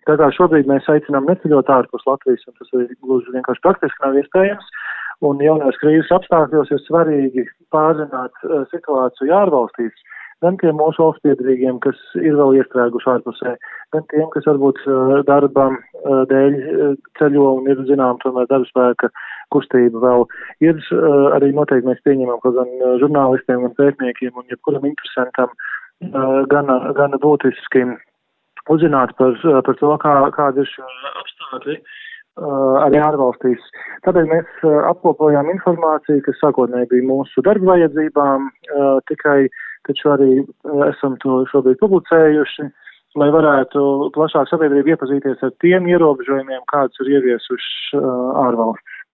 Tā kā šobrīd mēs aicinām neceļot ārpus Latvijas, un tas arī gluži vienkārši praktiski nav iespējams. Un jaunās krīzes apstākļos ir svarīgi pārzināt situāciju ārvalstīs, gan tiem mūsu valstspiedrīgiem, kas ir vēl iestrēguši ārpusē, gan tiem, kas varbūt darbam dēļ ceļo un ir zinām tomēr darbspēka kustība vēl. Ir arī noteikti mēs pieņemam, ka gan žurnālistiem, gan pētniekiem un jebkuram interesantam gana būtiski uzzināt par to, kāda ir šie apstākļi arī ārvalstīs. Tādēļ mēs apkopojām informāciju, kas sākotnēji bija mūsu darba vajadzībām, taču arī esam to šobrīd publicējuši, lai varētu plašāk sabiedrība iepazīties ar tiem ierobežojumiem, kādus ir ieviesuši ārvalstis.